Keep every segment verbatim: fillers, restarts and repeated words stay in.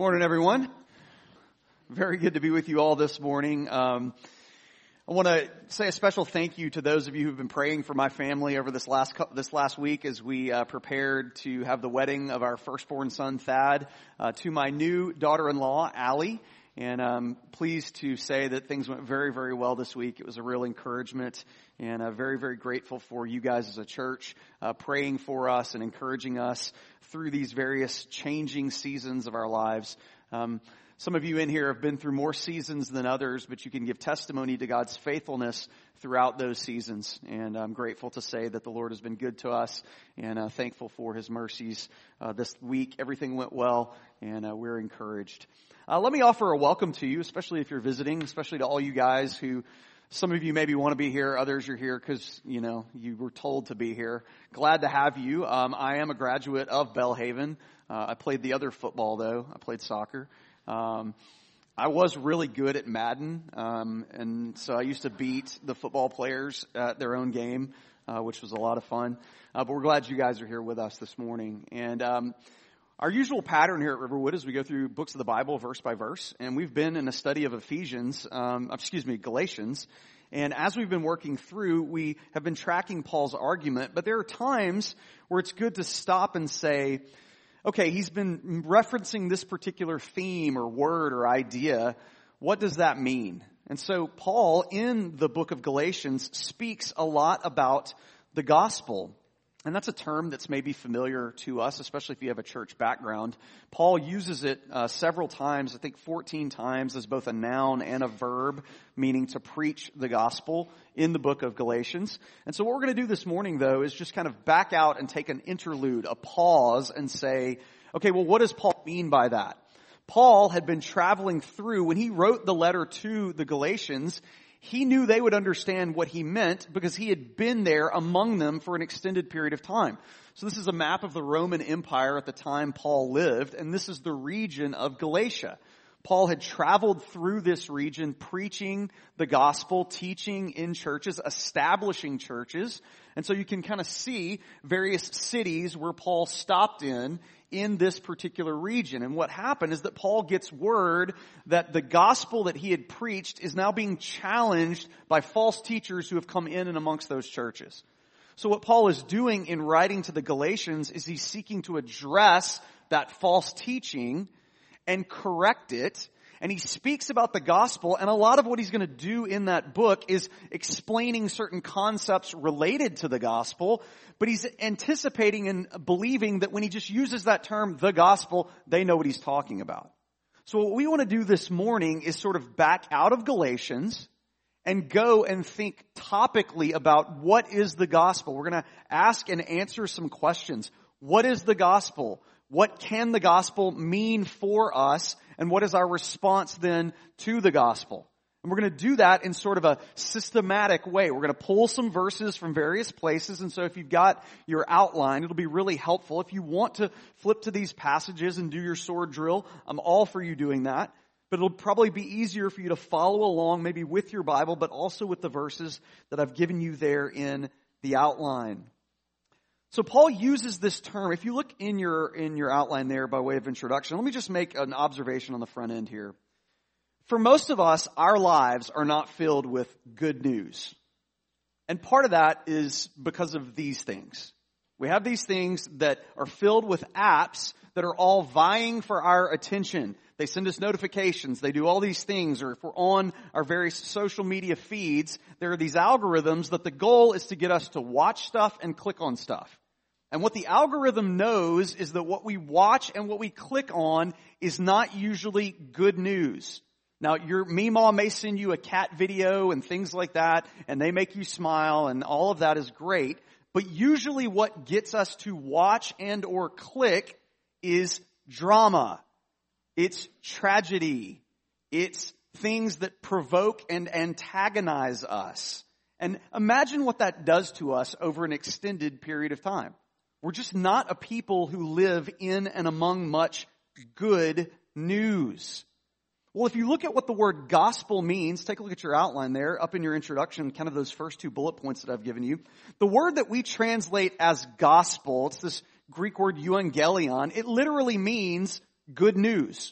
Morning, everyone. Very good to be with you all this morning. Um, I want to say a special thank you to those of you who've been praying for my family over this last this last week as we uh, prepared to have the wedding of our firstborn son, Thad, uh, to my new daughter-in-law, Allie. And I'm pleased to say that things went very, very well this week. It was a real encouragement, and uh, very, very grateful for you guys as a church uh, praying for us and encouraging us through these various changing seasons of our lives. Um, some of you in here have been through more seasons than others, but you can give testimony to God's faithfulness throughout those seasons. And I'm grateful to say that the Lord has been good to us, and uh, thankful for His mercies. Uh, this week, everything went well, and uh, we're encouraged. Uh, let me offer a welcome to you, especially if you're visiting, especially to all you guys who, some of you maybe want to be here, others you're here because, you know, you were told to be here. Glad to have you. Um, I am a graduate of Belhaven. Uh, I played the other football, though. I played soccer. Um, I was really good at Madden, um, and so I used to beat the football players at their own game, uh, which was a lot of fun. Uh, but we're glad you guys are here with us this morning. And um Our usual pattern here at Riverwood is we go through books of the Bible verse by verse, and we've been in a study of Ephesians, um, excuse me, Galatians. And as we've been working through, we have been tracking Paul's argument, but there are times where it's good to stop and say, okay, he's been referencing this particular theme or word or idea. What does that mean? And so Paul, in the book of Galatians, speaks a lot about the gospel. And that's a term that's maybe familiar to us, especially if you have a church background. Paul uses it uh, several times, I think fourteen times, as both a noun and a verb, meaning to preach the gospel in the book of Galatians. And so what we're going to do this morning, though, is just kind of back out and take an interlude, a pause, and say, okay, well, what does Paul mean by that? Paul had been traveling through, when he wrote the letter to the Galatians, he knew they would understand what he meant because he had been there among them for an extended period of time. So this is a map of the Roman Empire at the time Paul lived, and this is the region of Galatia. Paul had traveled through this region preaching the gospel, teaching in churches, establishing churches. And so you can kind of see various cities where Paul stopped in in this particular region. And what happened is that Paul gets word that the gospel that he had preached is now being challenged by false teachers who have come in and amongst those churches. So what Paul is doing in writing to the Galatians is he's seeking to address that false teaching and correct it. And he speaks about the gospel, and a lot of what he's going to do in that book is explaining certain concepts related to the gospel, but he's anticipating and believing that when he just uses that term, the gospel, they know what he's talking about. So what we want to do this morning is sort of back out of Galatians and go and think topically about what is the gospel. We're going to ask and answer some questions. What is the gospel? What can the gospel mean for us? And what is our response then to the gospel? And we're going to do that in sort of a systematic way. We're going to pull some verses from various places. And so if you've got your outline, it'll be really helpful. If you want to flip to these passages and do your sword drill, I'm all for you doing that. But it'll probably be easier for you to follow along, maybe with your Bible, but also with the verses that I've given you there in the outline. So Paul uses this term. If you look in your in your outline there by way of introduction, let me just make an observation on the front end here. For most of us, our lives are not filled with good news. And part of that is because of these things. We have these things that are filled with apps that are all vying for our attention. They send us notifications. They do all these things. Or if we're on our various social media feeds, there are these algorithms that the goal is to get us to watch stuff and click on stuff. And what the algorithm knows is that what we watch and what we click on is not usually good news. Now, your Meemaw may send you a cat video and things like that, and they make you smile, and all of that is great. But usually what gets us to watch and or click is drama. It's tragedy. It's things that provoke and antagonize us. And imagine what that does to us over an extended period of time. We're just not a people who live in and among much good news. Well, if you look at what the word gospel means, take a look at your outline there, up in your introduction, kind of those first two bullet points that I've given you. The word that we translate as gospel, it's this Greek word euangelion, it literally means good news.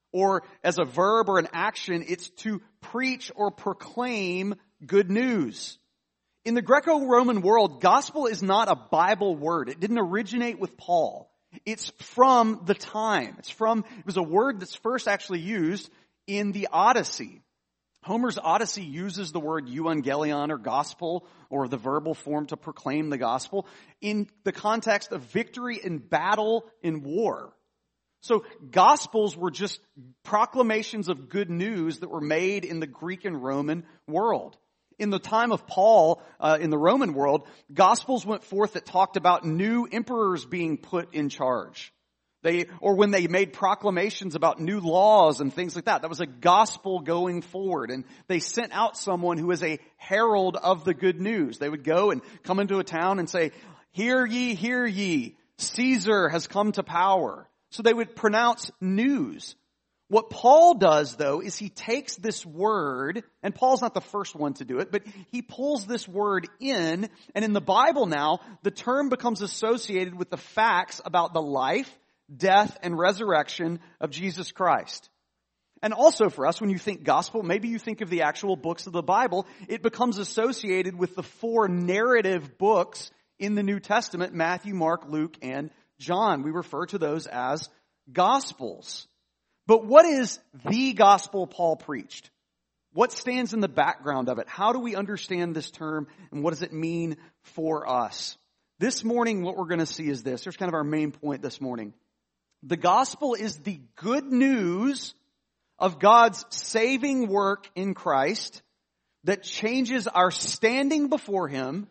Or as a verb or an action, it's to preach or proclaim good news. In the Greco-Roman world, gospel is not a Bible word. It didn't originate with Paul. It's from the time. It's from, it was a word that's first actually used in the Odyssey. Homer's Odyssey uses the word euangelion or gospel or the verbal form to proclaim the gospel in the context of victory in battle in war. So gospels were just proclamations of good news that were made in the Greek and Roman world. In the time of Paul, uh, in the Roman world, gospels went forth that talked about new emperors being put in charge. They, or when they made proclamations about new laws and things like that. That was a gospel going forward. And they sent out someone who was a herald of the good news. They would go and come into a town and say, "Hear ye, hear ye, Caesar has come to power." So they would pronounce news. What Paul does, though, is he takes this word, and Paul's not the first one to do it, but he pulls this word in, and in the Bible now, the term becomes associated with the facts about the life, death, and resurrection of Jesus Christ. And also for us, when you think gospel, maybe you think of the actual books of the Bible, it becomes associated with the four narrative books in the New Testament, Matthew, Mark, Luke, and John. We refer to those as gospels. But what is the gospel Paul preached? What stands in the background of it? How do we understand this term, and what does it mean for us? This morning, what we're going to see is this. Here's kind of our main point this morning. The gospel is the good news of God's saving work in Christ that changes our standing before Him,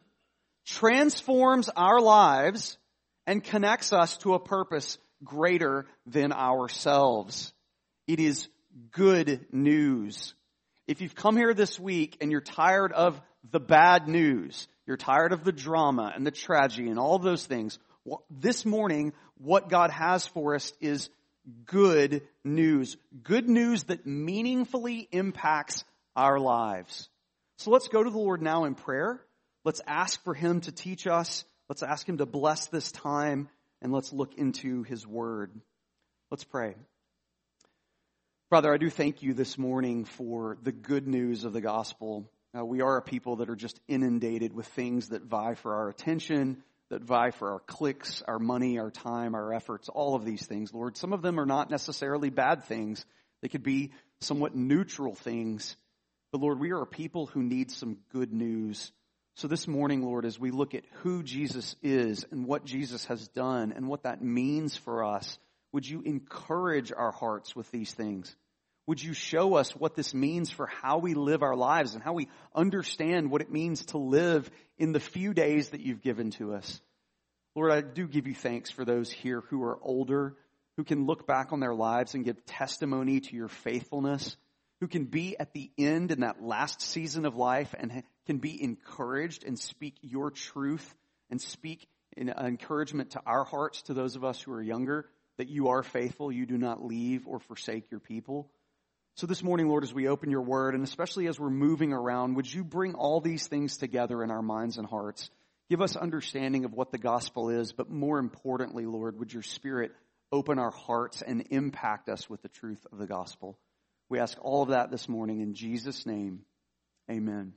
transforms our lives, and connects us to a purpose greater than ourselves. It is good news. If you've come here this week and you're tired of the bad news, you're tired of the drama and the tragedy and all of those things, well, this morning, what God has for us is good news. Good news that meaningfully impacts our lives. So let's go to the Lord now in prayer. Let's ask for Him to teach us. Let's ask Him to bless this time, and let's look into His Word. Let's pray. Father, I do thank you this morning for the good news of the gospel. Uh, we are a people that are just inundated with things that vie for our attention, that vie for our clicks, our money, our time, our efforts, all of these things, Lord. Some of them are not necessarily bad things. They could be somewhat neutral things. But Lord, we are a people who need some good news. So this morning, Lord, as we look at who Jesus is and what Jesus has done and what that means for us, would you encourage our hearts with these things? Would you show us what this means for how we live our lives and how we understand what it means to live in the few days that you've given to us? Lord, I do give you thanks for those here who are older, who can look back on their lives and give testimony to your faithfulness, who can be at the end in that last season of life and can be encouraged and speak your truth and speak in encouragement to our hearts, to those of us who are younger, that you are faithful, you do not leave or forsake your people. So this morning, Lord, as we open your word, and especially as we're moving around, would you bring all these things together in our minds and hearts? Give us understanding of what the gospel is, but more importantly, Lord, would your Spirit open our hearts and impact us with the truth of the gospel? We ask all of that this morning in Jesus' name. Amen.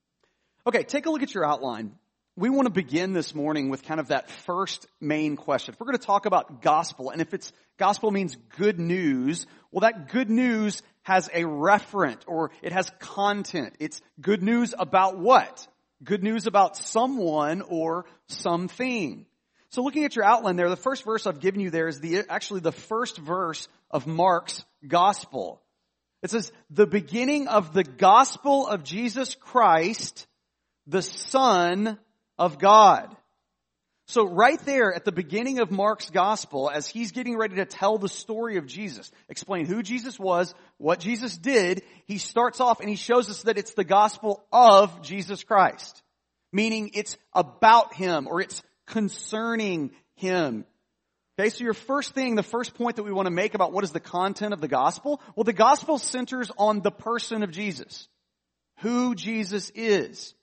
Okay, take a look at your outline. We want to begin this morning with kind of that first main question. If we're going to talk about gospel, and if it's gospel means good news, well, that good news has a referent, or it has content. It's good news about what? Good news about someone or something. So looking at your outline there, the first verse I've given you there is the actually the first verse of Mark's gospel. It says, the beginning of the gospel of Jesus Christ, the Son of God. So right there at the beginning of Mark's gospel, as he's getting ready to tell the story of Jesus, explain who Jesus was, what Jesus did, he starts off and he shows us that it's the gospel of Jesus Christ. Meaning it's about him, or it's concerning him. Okay, so your first thing, the first point that we want to make about what is the content of the gospel, well, the gospel centers on the person of Jesus. Who Jesus is.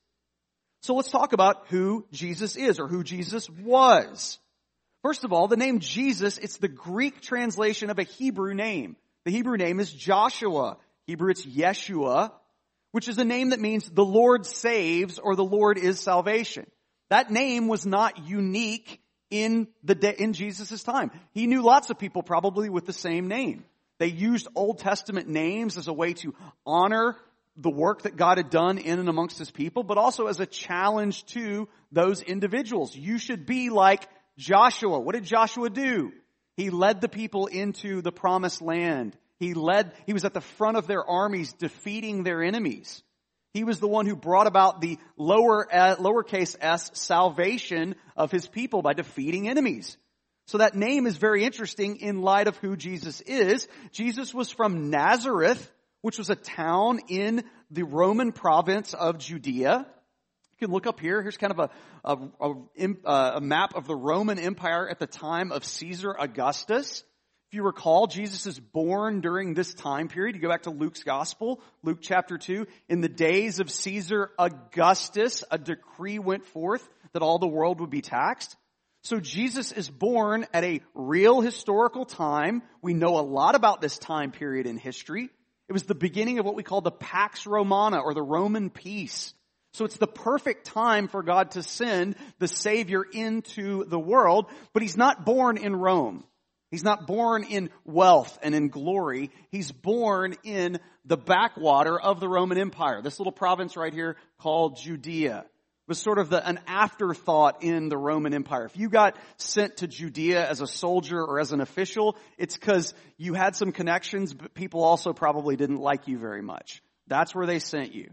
So let's talk about who Jesus is, or who Jesus was. First of all, the name Jesus, it's the Greek translation of a Hebrew name. The Hebrew name is Joshua. Hebrew, it's Yeshua, which is a name that means the Lord saves or the Lord is salvation. That name was not unique in the de- in Jesus' time. He knew lots of people probably with the same name. They used Old Testament names as a way to honor the work that God had done in and amongst his people, but also as a challenge to those individuals. You should be like Joshua. What did Joshua do? He led the people into the promised land. He led, he was at the front of their armies defeating their enemies. He was the one who brought about the lower, uh, lowercase s salvation of his people by defeating enemies. So that name is very interesting in light of who Jesus is. Jesus was from Nazareth, which was a town in the Roman province of Judea. You can look up here. Here's kind of a, a, a, a map of the Roman Empire at the time of Caesar Augustus. If you recall, Jesus is born during this time period. You go back to Luke's Gospel, Luke chapter two. In the days of Caesar Augustus, a decree went forth that all the world would be taxed. So Jesus is born at a real historical time. We know a lot about this time period in history. It was the beginning of what we call the Pax Romana, or the Roman peace. So it's the perfect time for God to send the Savior into the world, but he's not born in Rome. He's not born in wealth and in glory. He's born in the backwater of the Roman Empire. This little province right here called Judea was sort of the, an afterthought in the Roman Empire. If you got sent to Judea as a soldier or as an official, it's because you had some connections, but people also probably didn't like you very much. That's where they sent you.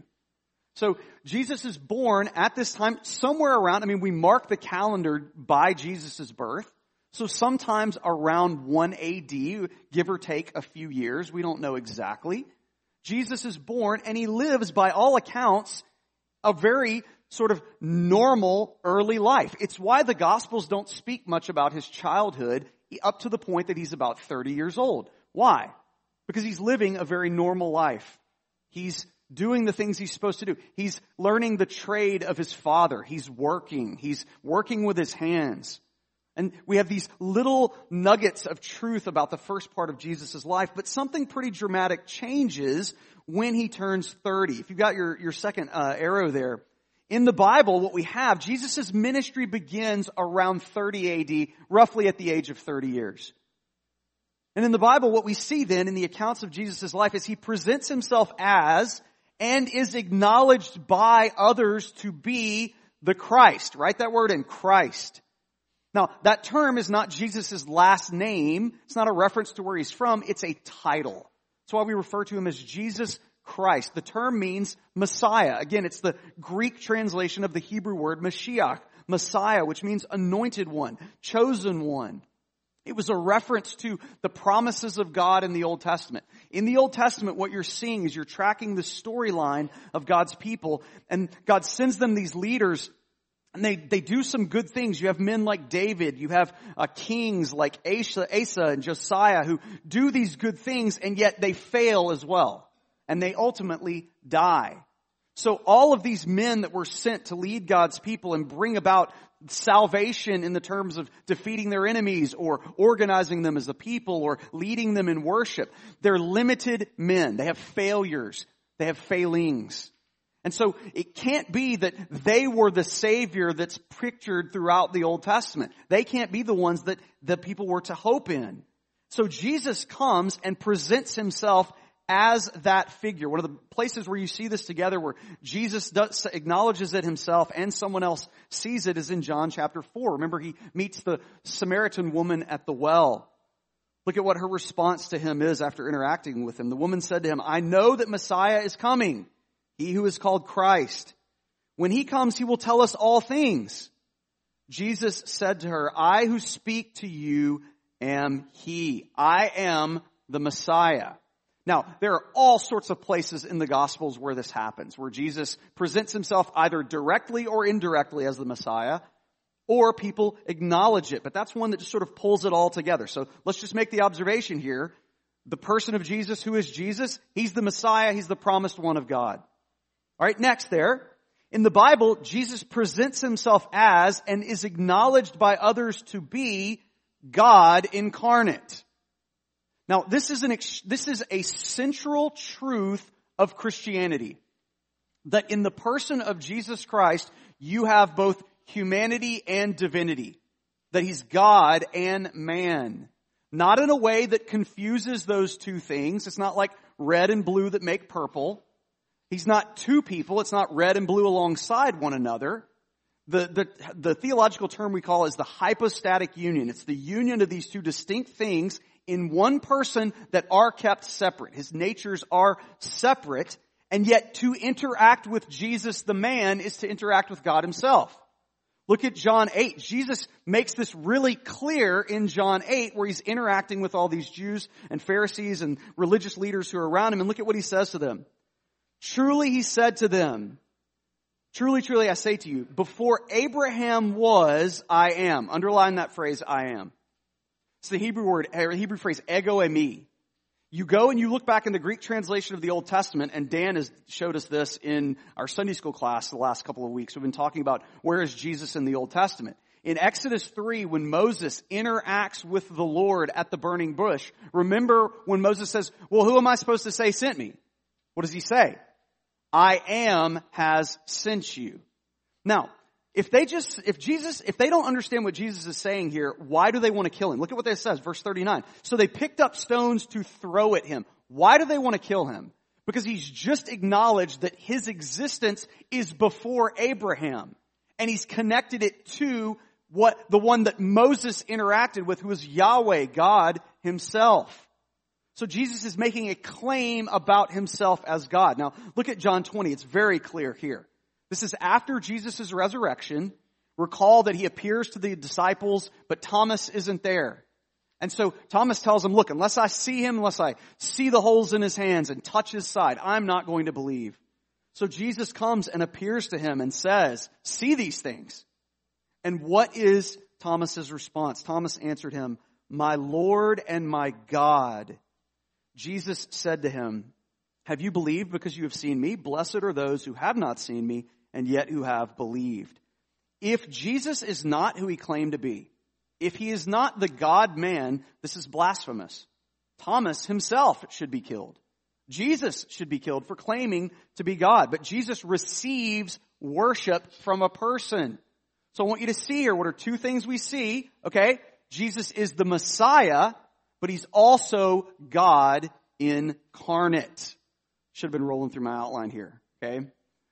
So Jesus is born at this time somewhere around, I mean, we mark the calendar by Jesus' birth. So sometimes around one A D, give or take a few years. We don't know exactly. Jesus is born and he lives, by all accounts, a very sort of normal early life. It's why the Gospels don't speak much about his childhood up to the point that he's about thirty years old. Why? Because he's living a very normal life. He's doing the things he's supposed to do. He's learning the trade of his father. He's working. He's working with his hands. And we have these little nuggets of truth about the first part of Jesus' life, but something pretty dramatic changes when he turns thirty. If you've got your, your second uh, arrow there, in the Bible, what we have, Jesus' ministry begins around thirty A D, roughly at the age of thirty years. And in the Bible, what we see then in the accounts of Jesus' life is he presents himself as and is acknowledged by others to be the Christ. Write that word in, Christ. Now, that term is not Jesus' last name. It's not a reference to where he's from. It's a title. That's why we refer to him as Jesus Christ. The term means Messiah. Again, it's the Greek translation of the Hebrew word Mashiach, Messiah, which means anointed one, chosen one. It was a reference to the promises of God in the Old Testament. In the Old Testament, what you're seeing is you're tracking the storyline of God's people, and God sends them these leaders. And they, they do some good things. You have men like David. You have uh, kings like Asa, Asa and Josiah who do these good things, and yet they fail as well. And they ultimately die. So all of these men that were sent to lead God's people and bring about salvation in the terms of defeating their enemies or organizing them as a people or leading them in worship, they're limited men. They have failures. They have failings. And so it can't be that they were the Savior that's pictured throughout the Old Testament. They can't be the ones that the people were to hope in. So Jesus comes and presents himself as that figure. One of the places where you see this together, where Jesus does, acknowledges it himself and someone else sees it, is in John chapter four. Remember, he meets the Samaritan woman at the well. Look at what her response to him is after interacting with him. The woman said to him, "I know that Messiah is coming, he who is called Christ. When he comes, he will tell us all things." Jesus said to her, "I who speak to you am he. I am the Messiah." Now, there are all sorts of places in the Gospels where this happens, where Jesus presents himself either directly or indirectly as the Messiah, or people acknowledge it. But that's one that just sort of pulls it all together. So let's just make the observation here. The person of Jesus, who is Jesus? He's the Messiah. He's the promised one of God. All right, next there. In the Bible, Jesus presents himself as and is acknowledged by others to be God incarnate. Now, this is an ex- this is a central truth of Christianity. That in the person of Jesus Christ, you have both humanity and divinity. That he's God and man. Not in a way that confuses those two things. It's not like red and blue that make purple. He's not two people. It's not red and blue alongside one another. The, the, the theological term we call is the hypostatic union. It's the union of these two distinct things in one person that are kept separate. His natures are separate, and yet to interact with Jesus the man is to interact with God himself. Look at John eight. Jesus makes this really clear in John eight where he's interacting with all these Jews and Pharisees and religious leaders who are around him. And look at what he says to them. Truly, he said to them, truly, truly, I say to you, before Abraham was, I am. Underline that phrase, I am. It's the Hebrew word, or Hebrew phrase, ego eimi. You go and you look back in the Greek translation of the Old Testament, and Dan has showed us this in our Sunday school class the last couple of weeks. We've been talking about where is Jesus in the Old Testament. In Exodus three, when Moses interacts with the Lord at the burning bush, remember when Moses says, well, who am I supposed to say sent me? What does he say? I am has sent you. Now, if they just, if Jesus, if they don't understand what Jesus is saying here, why do they want to kill him? Look at what it says, verse thirty-nine. So they picked up stones to throw at him. Why do they want to kill him? Because he's just acknowledged that his existence is before Abraham. And he's connected it to what, the one that Moses interacted with, who was Yahweh, God himself. So Jesus is making a claim about himself as God. Now, look at John twenty. It's very clear here. This is after Jesus' resurrection. Recall that he appears to the disciples, but Thomas isn't there. And so Thomas tells him, look, unless I see him, unless I see the holes in his hands and touch his side, I'm not going to believe. So Jesus comes and appears to him and says, see these things. And what is Thomas's response? Thomas answered him, my Lord and my God. Jesus said to him, have you believed because you have seen me? Blessed are those who have not seen me and yet who have believed. If Jesus is not who he claimed to be, if he is not the God-man, this is blasphemous. Thomas himself should be killed. Jesus should be killed for claiming to be God. But Jesus receives worship from a person. So I want you to see here, what are two things we see? Okay, Jesus is the Messiah, but he's also God incarnate. Should have been rolling through my outline here, okay?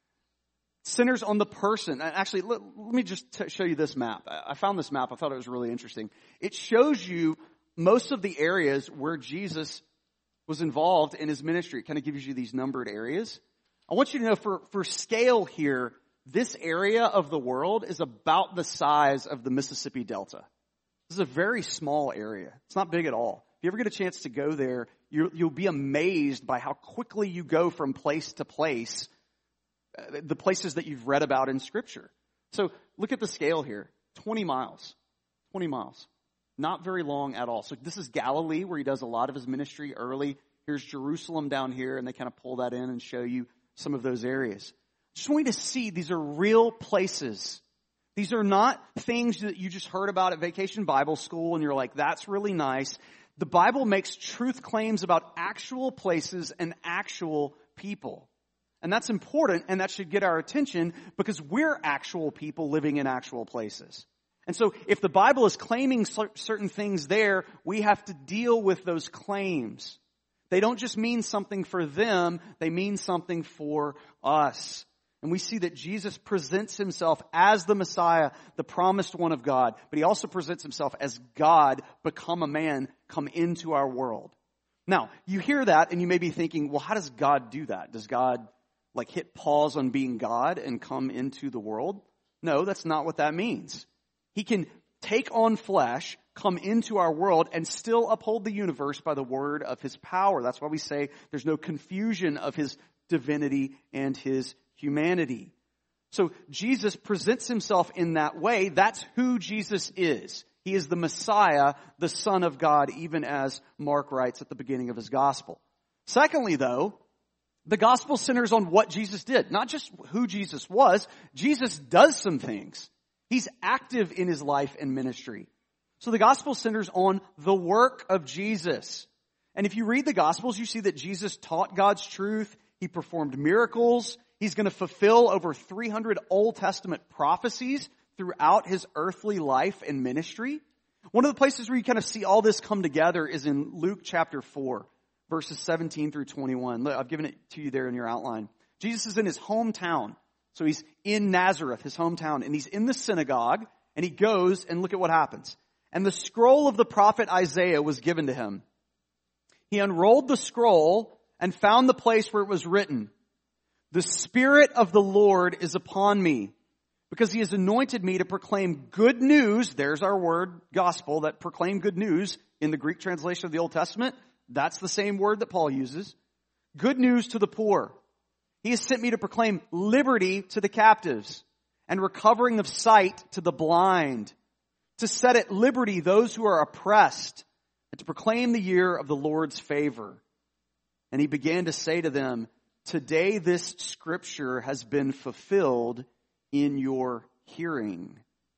Centers on the person. Actually, let, let me just t- show you this map. I found this map. I thought it was really interesting. It shows you most of the areas where Jesus was involved in his ministry. It kind of gives you these numbered areas. I want you to know for, for scale here, this area of the world is about the size of the Mississippi Delta. This is a very small area. It's not big at all. If you ever get a chance to go there, you, you'll be amazed by how quickly you go from place to place, uh, the places that you've read about in Scripture. So look at the scale here. twenty miles. twenty miles. Not very long at all. So this is Galilee, where he does a lot of his ministry early. Here's Jerusalem down here, and they kind of pull that in and show you some of those areas. Just want you to see these are real places. These are not things that you just heard about at Vacation Bible School and you're like, that's really nice. The Bible makes truth claims about actual places and actual people. And that's important, and that should get our attention because we're actual people living in actual places. And so if the Bible is claiming certain things there, we have to deal with those claims. They don't just mean something for them, they mean something for us. And we see that Jesus presents himself as the Messiah, the promised one of God. But he also presents himself as God, become a man, come into our world. Now, you hear that and you may be thinking, well, how does God do that? Does God like hit pause on being God and come into the world? No, that's not what that means. He can take on flesh, come into our world, and still uphold the universe by the word of his power. That's why we say there's no confusion of his divinity and his humanity. So Jesus presents himself in that way. That's who Jesus is. He is the Messiah, the Son of God, even as Mark writes at the beginning of his gospel. Secondly, though, the gospel centers on what Jesus did, not just who Jesus was. Jesus does some things. He's active in his life and ministry. So the gospel centers on the work of Jesus. And if you read the Gospels, you see that Jesus taught God's truth. He performed miracles. He's going to fulfill over three hundred Old Testament prophecies throughout his earthly life and ministry. One of the places where you kind of see all this come together is in Luke chapter four, verses seventeen through twenty-one. Look, I've given it to you there in your outline. Jesus is in his hometown. So he's in Nazareth, his hometown, and he's in the synagogue, and he goes, and look at what happens. And the scroll of the prophet Isaiah was given to him. He unrolled the scroll and found the place where it was written, "The Spirit of the Lord is upon me, because he has anointed me to proclaim good news." There's our word, gospel, that proclaim good news in the Greek translation of the Old Testament. That's the same word that Paul uses. Good news to the poor. He has sent me to proclaim liberty to the captives and recovering of sight to the blind, to set at liberty those who are oppressed, and to proclaim the year of the Lord's favor. And he began to say to them, "Today this scripture has been fulfilled in your hearing."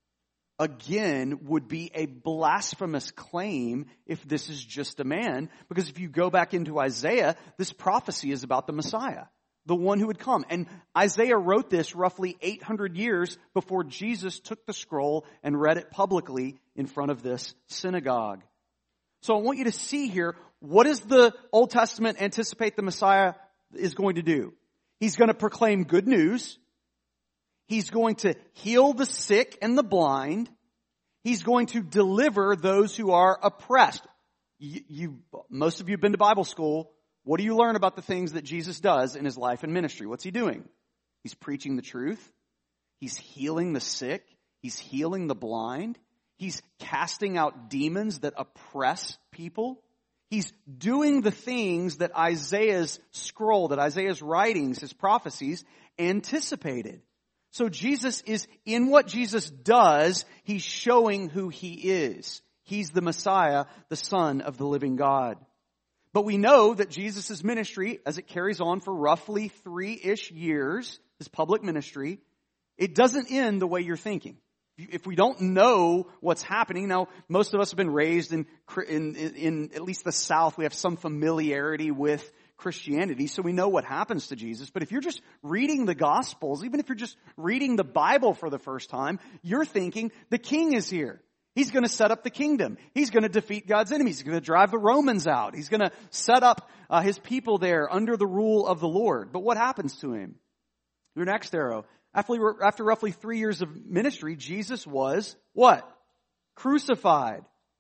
Again, would be a blasphemous claim if this is just a man, because if you go back into Isaiah, this prophecy is about the Messiah, the one who would come. And Isaiah wrote this roughly eight hundred years before Jesus took the scroll and read it publicly in front of this synagogue. So I want you to see here, what does the Old Testament anticipate the Messiah is going to do? He's going to proclaim good news. He's going to heal the sick and the blind. He's going to deliver those who are oppressed. You, you, most of you have been to Bible school. What do you learn about the things that Jesus does in his life and ministry? What's he doing? He's preaching the truth. He's healing the sick. He's healing the blind. He's casting out demons that oppress people. He's doing the things that Isaiah's scroll, that Isaiah's writings, his prophecies anticipated. So Jesus is, in what Jesus does, he's showing who he is. He's the Messiah, the Son of the living God. But we know that Jesus' ministry, as it carries on for roughly three-ish years, his public ministry, it doesn't end the way you're thinking. If we don't know what's happening, now most of us have been raised in, in, in at least the South, we have some familiarity with Christianity, so we know what happens to Jesus. But if you're just reading the Gospels, even if you're just reading the Bible for the first time, you're thinking the king is here. He's going to set up the kingdom. He's going to defeat God's enemies. He's going to drive the Romans out. He's going to set up uh, his people there under the rule of the Lord. But what happens to him? Your next arrow. After, after roughly three years of ministry, Jesus was what? Crucified.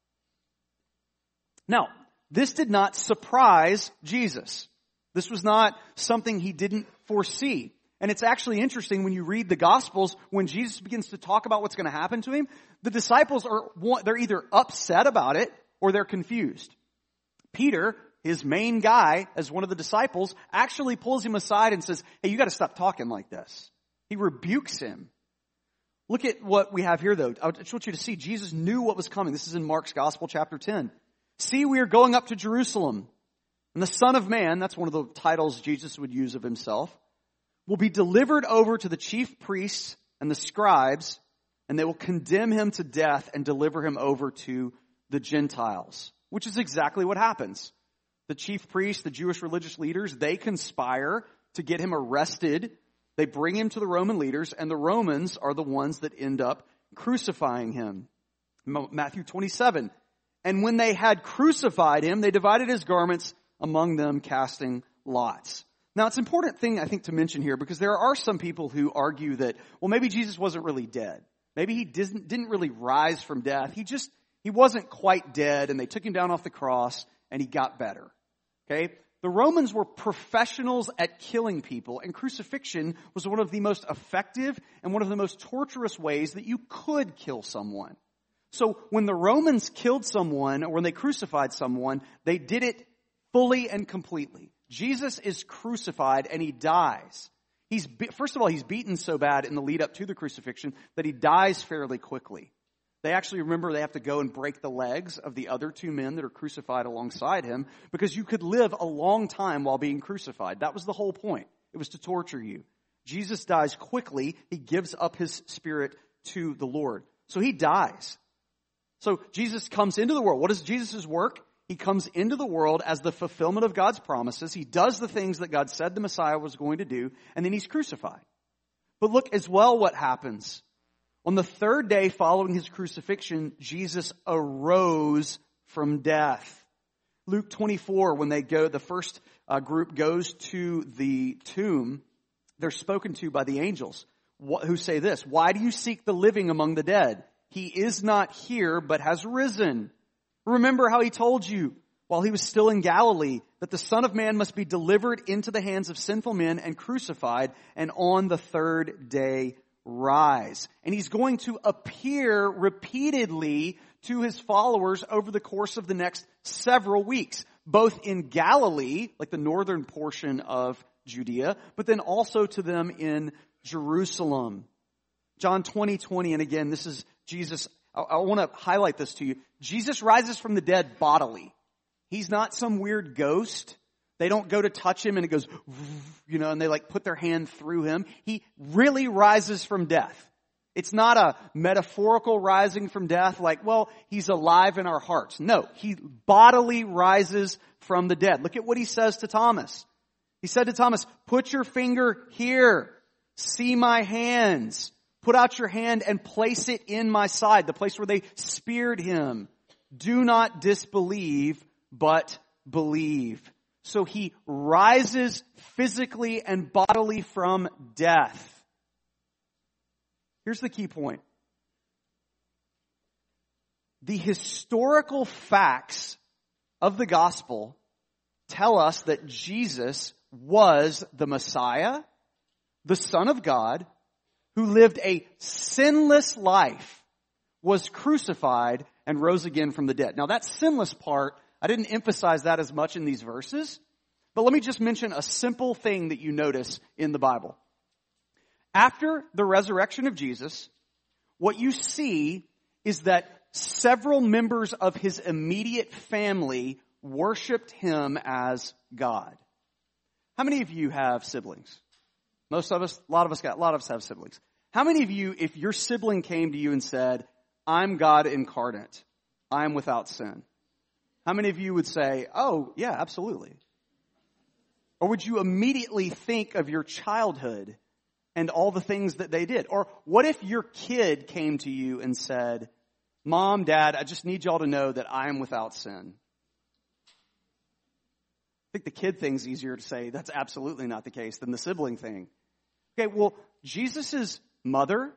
Now, this did not surprise Jesus. This was not something he didn't foresee. And it's actually interesting when you read the Gospels, when Jesus begins to talk about what's going to happen to him, the disciples are, they're either upset about it or they're confused. Peter, his main guy as one of the disciples, actually pulls him aside and says, "Hey, you got to stop talking like this." He rebukes him. Look at what we have here though. I just want you to see Jesus knew what was coming. This is in Mark's Gospel, chapter ten. "See, we are going up to Jerusalem, and the Son of Man," that's one of the titles Jesus would use of himself, "will be delivered over to the chief priests and the scribes, and they will condemn him to death and deliver him over to the Gentiles." Which is exactly what happens. The chief priests, the Jewish religious leaders, they conspire to get him arrested. They bring him to the Roman leaders, and the Romans are the ones that end up crucifying him. Matthew twenty-seven. "And when they had crucified him, they divided his garments among them, casting lots." Now, it's an important thing, I think, to mention here, because there are some people who argue that, well, maybe Jesus wasn't really dead. Maybe he didn't, didn't really rise from death. He just, he wasn't quite dead, and they took him down off the cross, and he got better. Okay? The Romans were professionals at killing people, and crucifixion was one of the most effective and one of the most torturous ways that you could kill someone. So when the Romans killed someone, or when they crucified someone, they did it fully and completely. Jesus is crucified and he dies. He's first of all, he's beaten so bad in the lead up to the crucifixion that he dies fairly quickly. They actually, remember, they have to go and break the legs of the other two men that are crucified alongside him, because you could live a long time while being crucified. That was the whole point. It was to torture you. Jesus dies quickly. He gives up his spirit to the Lord. So he dies. So Jesus comes into the world. What is Jesus' work? He comes into the world as the fulfillment of God's promises. He does the things that God said the Messiah was going to do, and then he's crucified. But look as well what happens. On the third day following his crucifixion, Jesus arose from death. Luke twenty-four, when they go, the first uh, group goes to the tomb, they're spoken to by the angels who say this, "Why do you seek the living among the dead? He is not here, but has risen. Remember how he told you while he was still in Galilee that the Son of Man must be delivered into the hands of sinful men and crucified, and on the third day rise." And he's going to appear repeatedly to his followers over the course of the next several weeks, both in Galilee, like the northern portion of Judea, but then also to them in Jerusalem. John twenty twenty, and again, this is Jesus. I, I want to highlight this to you. Jesus rises from the dead bodily. He's not some weird ghost. They don't go to touch him and it goes, you know, and they like put their hand through him. He really rises from death. It's not a metaphorical rising from death like, well, he's alive in our hearts. No, he bodily rises from the dead. Look at what he says to Thomas. He said to Thomas, "Put your finger here. See my hands. Put out your hand and place it in my side," the place where they speared him. "Do not disbelieve, but believe." So he rises physically and bodily from death. Here's the key point. The historical facts of the gospel tell us that Jesus was the Messiah, the Son of God, who lived a sinless life, was crucified, and rose again from the dead. Now that sinless part, I didn't emphasize that as much in these verses, but let me just mention a simple thing that you notice in the Bible. After the resurrection of Jesus, what you see is that several members of his immediate family worshiped him as God. How many of you have siblings? Most of us, a lot of us got, a lot of us have siblings. How many of you, if your sibling came to you and said, "I'm God incarnate, I'm without sin," how many of you would say, "Oh, yeah, absolutely"? Or would you immediately think of your childhood and all the things that they did? Or what if your kid came to you and said, "Mom, Dad, I just need y'all to know that I am without sin"? I think the kid thing's easier to say. That's absolutely not the case than the sibling thing. Okay, well, Jesus' mother,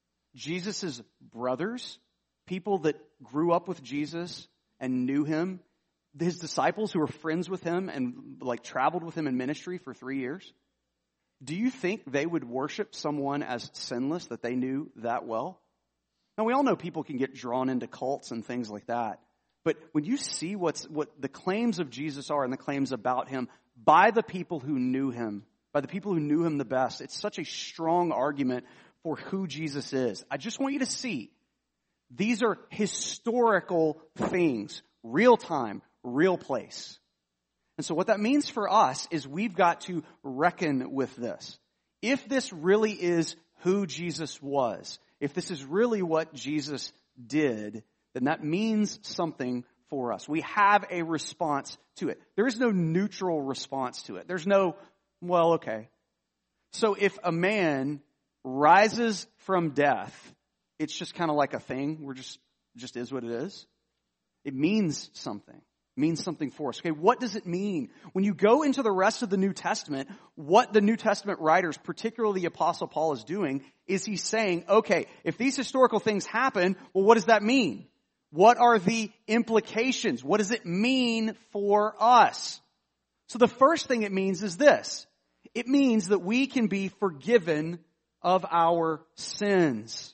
Jesus' brothers, people that grew up with Jesus and knew him, his disciples who were friends with him and like traveled with him in ministry for three years. Do you think they would worship someone as sinless that they knew that well? Now, we all know people can get drawn into cults and things like that. But when you see what's what the claims of Jesus are and the claims about him by the people who knew him, by the people who knew him the best, it's such a strong argument for who Jesus is. I just want you to see these are historical things, real time, real place. And so what that means for us is we've got to reckon with this. If this really is who Jesus was, if this is really what Jesus did, then that means something for us. We have a response to it. There is no neutral response to it. There's no, well, okay. So if a man rises from death, it's just kind of like a thing. We're just, just is what it is. It means something. It means something for us. Okay, what does it mean? When you go into the rest of the New Testament, what the New Testament writers, particularly the Apostle Paul, is doing is he's saying, okay, if these historical things happen, well, what does that mean? What are the implications? What does it mean for us? So the first thing it means is this. It means that we can be forgiven of our sins.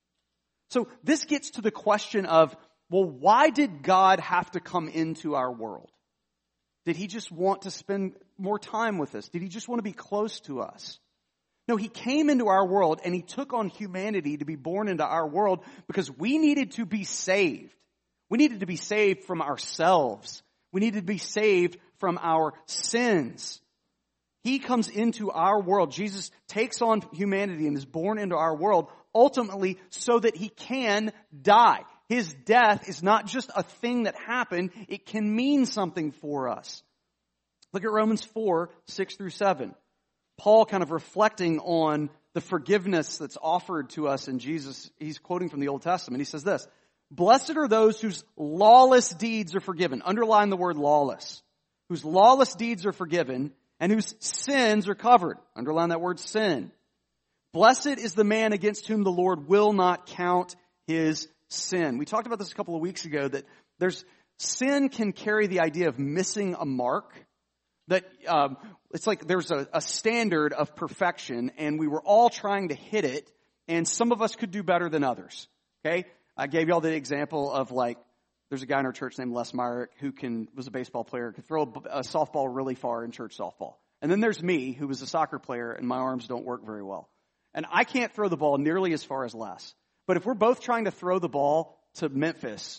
So this gets to the question of, well, why did God have to come into our world? Did he just want to spend more time with us? Did he just want to be close to us? No, he came into our world and he took on humanity to be born into our world because we needed to be saved. We needed to be saved from ourselves. We needed to be saved from our sins. He comes into our world. Jesus takes on humanity and is born into our world ultimately so that he can die. His death is not just a thing that happened. It can mean something for us. Look at Romans four, six through seven. Paul kind of reflecting on the forgiveness that's offered to us in Jesus. He's quoting from the Old Testament. He says this, "Blessed are those whose lawless deeds are forgiven." Underline the word lawless. Whose lawless deeds are forgiven and whose sins are covered. Underline that word sin. "Blessed is the man against whom the Lord will not count his sin." We talked about this a couple of weeks ago, that there's sin can carry the idea of missing a mark. That um, it's like there's a, a standard of perfection, and we were all trying to hit it, and some of us could do better than others. Okay, I gave y'all the example of, like, there's a guy in our church named Les Myrick who can was a baseball player, could throw a, a softball really far in church softball. And then there's me, who was a soccer player, and my arms don't work very well, and I can't throw the ball nearly as far as Les. But if we're both trying to throw the ball to Memphis,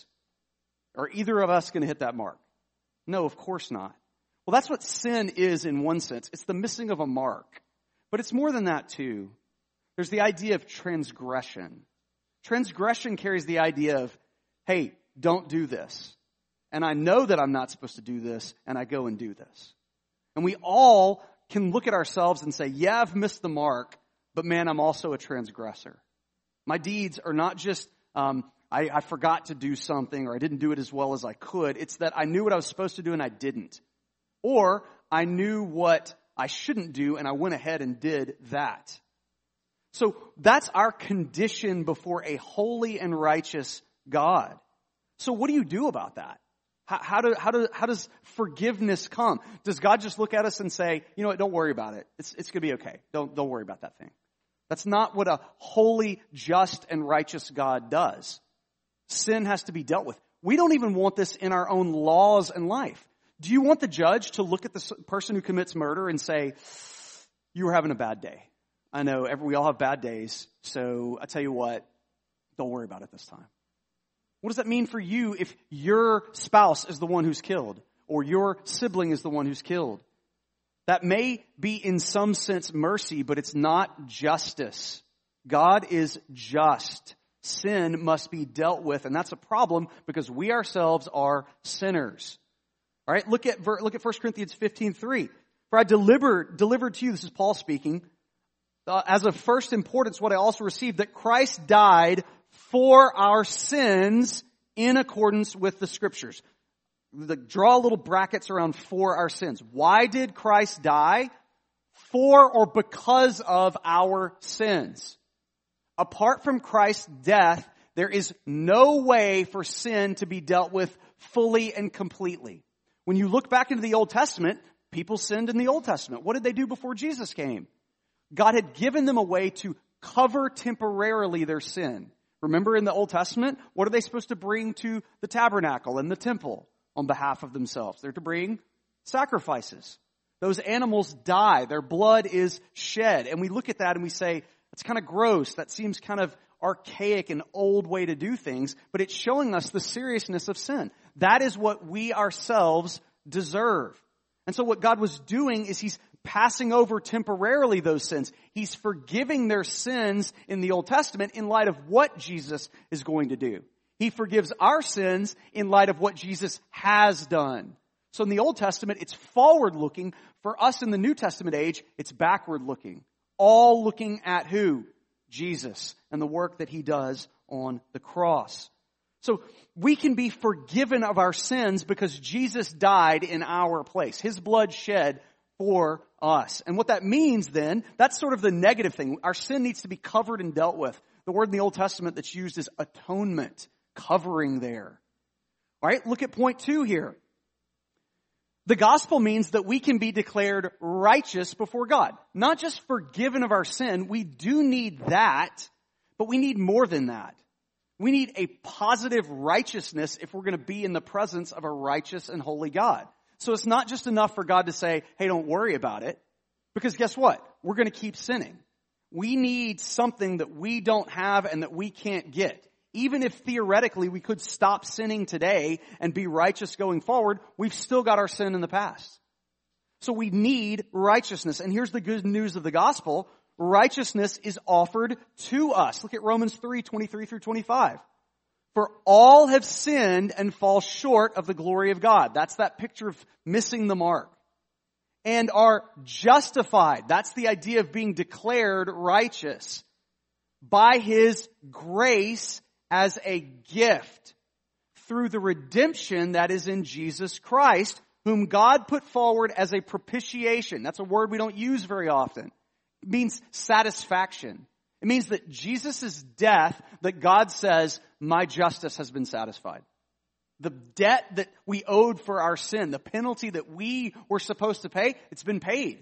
are either of us going to hit that mark? No, of course not. Well, that's what sin is in one sense. It's the missing of a mark. But it's more than that too. There's the idea of transgression. Transgression carries the idea of, hey, don't do this. And I know that I'm not supposed to do this, and I go and do this. And we all can look at ourselves and say, yeah, I've missed the mark, but man, I'm also a transgressor. My deeds are not just, um, I, I forgot to do something, or I didn't do it as well as I could. It's that I knew what I was supposed to do and I didn't. Or I knew what I shouldn't do and I went ahead and did that. So that's our condition before a holy and righteous God. So what do you do about that? How, how, do, how, do, how does forgiveness come? Does God just look at us and say, you know what, don't worry about it. It's, it's going to be okay. Don't, don't worry about that thing. That's not what a holy, just, and righteous God does. Sin has to be dealt with. We don't even want this in our own laws and life. Do you want the judge to look at the person who commits murder and say, you were having a bad day? I know every, we all have bad days, so I tell you what, don't worry about it this time. What does that mean for you if your spouse is the one who's killed, or your sibling is the one who's killed? That may be in some sense mercy, but it's not justice. God is just. Sin must be dealt with, and that's a problem because we ourselves are sinners. All right, look at look at First Corinthians fifteen three. For I delivered delivered to you, this is Paul speaking, uh, as of first importance what I also received, that Christ died for our sins in accordance with the Scriptures. The, draw little brackets around for our sins. Why did Christ die? For or because of our sins. Apart from Christ's death, there is no way for sin to be dealt with fully and completely. When you look back into the Old Testament, people sinned in the Old Testament. What did they do before Jesus came? God had given them a way to cover temporarily their sin. Remember in the Old Testament, what are they supposed to bring to the tabernacle and the temple on behalf of themselves? They're to bring sacrifices. Those animals die. Their blood is shed. And we look at that and we say, that's kind of gross. That seems kind of archaic and old way to do things, but it's showing us the seriousness of sin. That is what we ourselves deserve. And so what God was doing is He's passing over temporarily those sins. He's forgiving their sins in the Old Testament in light of what Jesus is going to do. He forgives our sins in light of what Jesus has done. So in the Old Testament, it's forward-looking. For us in the New Testament age, it's backward-looking. All looking at who? Jesus and the work that He does on the cross. So we can be forgiven of our sins because Jesus died in our place. His blood shed for us. And what that means then, that's sort of the negative thing. Our sin needs to be covered and dealt with. The word in the Old Testament that's used is atonement, covering there. All right, look at point two here. The gospel means that we can be declared righteous before God. Not just forgiven of our sin. We do need that, but we need more than that. We need a positive righteousness if we're going to be in the presence of a righteous and holy God. So it's not just enough for God to say, hey, don't worry about it. Because guess what? We're going to keep sinning. We need something that we don't have and that we can't get. Even if theoretically we could stop sinning today and be righteous going forward, we've still got our sin in the past. So we need righteousness. And here's the good news of the gospel. Righteousness is offered to us. Look at Romans three, twenty-three through twenty-five. For all have sinned and fall short of the glory of God. That's that picture of missing the mark. And are justified. That's the idea of being declared righteous. By His grace as a gift. Through the redemption that is in Jesus Christ, whom God put forward as a propitiation. That's a word we don't use very often. It means satisfaction. It means that Jesus' death, that God says, my justice has been satisfied. The debt that we owed for our sin, the penalty that we were supposed to pay, it's been paid.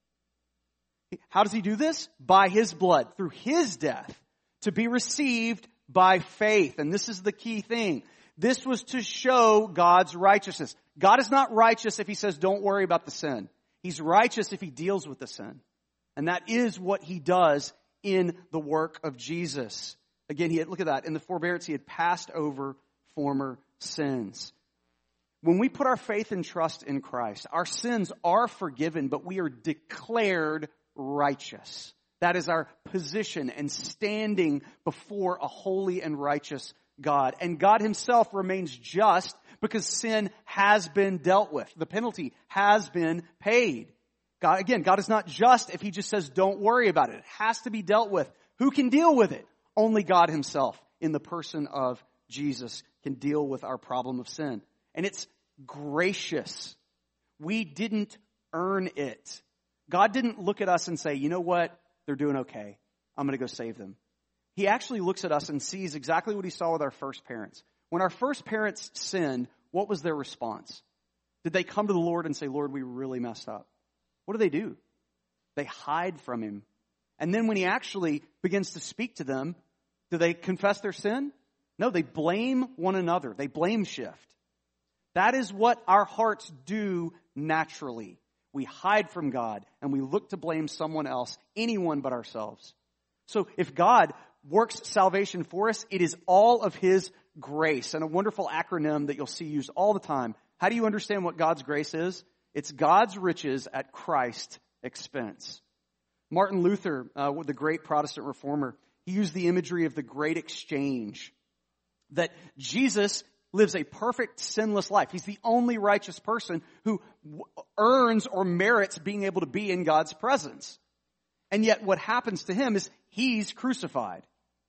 How does He do this? By His blood, through His death, to be received by faith. And this is the key thing. This was to show God's righteousness. God is not righteous if He says, don't worry about the sin. He's righteous if He deals with the sin. And that is what He does in the work of Jesus. Again, he had, look at that. In the forbearance, He had passed over former sins. When we put our faith and trust in Christ, our sins are forgiven, but we are declared righteous. That is our position and standing before a holy and righteous God. And God Himself remains just because sin has been dealt with. The penalty has been paid. God, again, God is not just if He just says, don't worry about it. It has to be dealt with. Who can deal with it? Only God Himself, in the person of Jesus, can deal with our problem of sin. And it's gracious. We didn't earn it. God didn't look at us and say, you know what? They're doing okay. I'm going to go save them. He actually looks at us and sees exactly what He saw with our first parents. When our first parents sinned, what was their response? Did they come to the Lord and say, Lord, we really messed up? What do they do? They hide from Him. And then when He actually begins to speak to them, do they confess their sin? No, they blame one another. They blame shift. That is what our hearts do naturally. We hide from God and we look to blame someone else, anyone but ourselves. So if God works salvation for us, it is all of His grace. And a wonderful acronym that you'll see used all the time. How do you understand what God's grace is? It's God's riches at Christ's expense. Martin Luther, uh, the great Protestant reformer, he used the imagery of the great exchange. That Jesus lives a perfect, sinless life. He's the only righteous person who earns or merits being able to be in God's presence. And yet what happens to Him is He's crucified.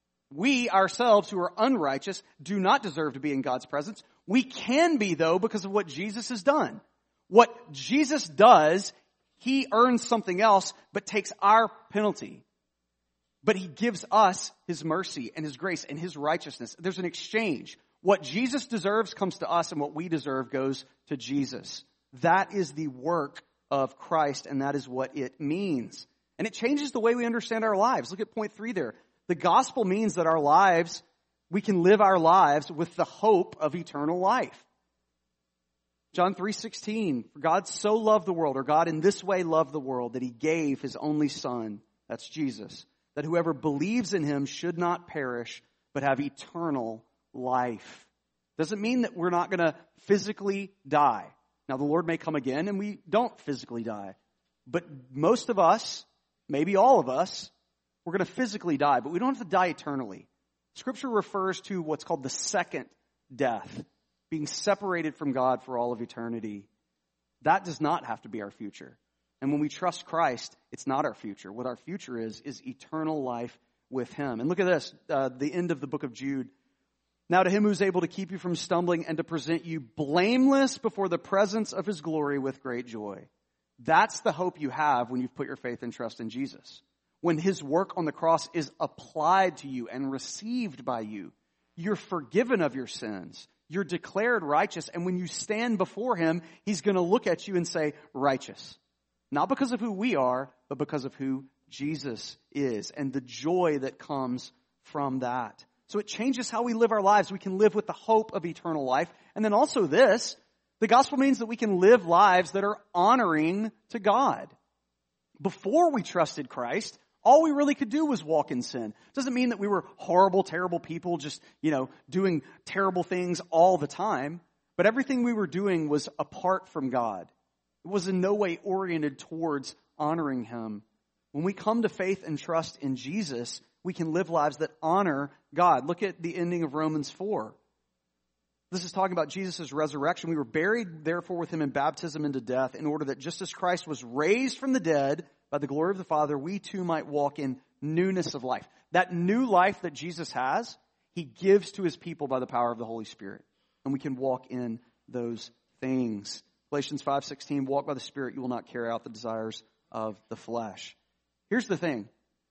We ourselves who are unrighteous do not deserve to be in God's presence. We can be, though, because of what Jesus has done. What Jesus does, He earns something else, but takes our penalty. But He gives us His mercy and His grace and His righteousness. There's an exchange. What Jesus deserves comes to us, and what we deserve goes to Jesus. That is the work of Christ, and that is what it means. And it changes the way we understand our lives. Look at point three there. The gospel means that our lives, we can live our lives with the hope of eternal life. John three sixteen, for God so loved the world, or God in this way loved the world, that He gave His only Son, that's Jesus, that whoever believes in Him should not perish, but have eternal life. Doesn't mean that we're not going to physically die. Now the Lord may come again and we don't physically die. But most of us, maybe all of us, we're going to physically die, but we don't have to die eternally. Scripture refers to what's called the second death. Being separated from God for all of eternity. That does not have to be our future. And when we trust Christ, it's not our future. What our future is, is eternal life with Him. And look at this, uh, the end of the book of Jude. Now to Him who is able to keep you from stumbling and to present you blameless before the presence of His glory with great joy. That's the hope you have when you've put your faith and trust in Jesus. When His work on the cross is applied to you and received by you, you're forgiven of your sins. You're declared righteous, and when you stand before Him, He's going to look at you and say, righteous. Not because of who we are, but because of who Jesus is, and the joy that comes from that. So it changes how we live our lives. We can live with the hope of eternal life. And then also this, the gospel means that we can live lives that are honoring to God. Before we trusted Christ, all we really could do was walk in sin. Doesn't mean that we were horrible, terrible people just, you know, doing terrible things all the time. But everything we were doing was apart from God. It was in no way oriented towards honoring Him. When we come to faith and trust in Jesus, we can live lives that honor God. Look at the ending of Romans four. This is talking about Jesus' resurrection. We were buried, therefore, with him in baptism into death, in order that just as Christ was raised from the dead by the glory of the Father, we too might walk in newness of life. That new life that Jesus has, he gives to his people by the power of the Holy Spirit. And we can walk in those things. Galatians five sixteen, walk by the Spirit, you will not carry out the desires of the flesh. Here's the thing.